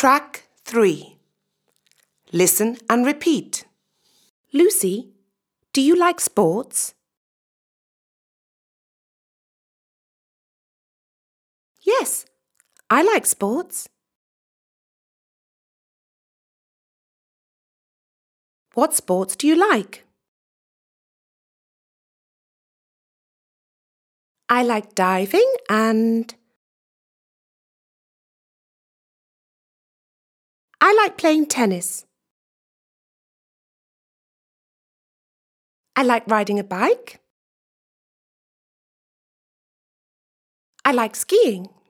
Track 3. Listen and repeat. Lucy, do you like sports? Yes, I like sports. What sports do you like? I like diving and I like playing tennis. I like riding a bike. I like skiing.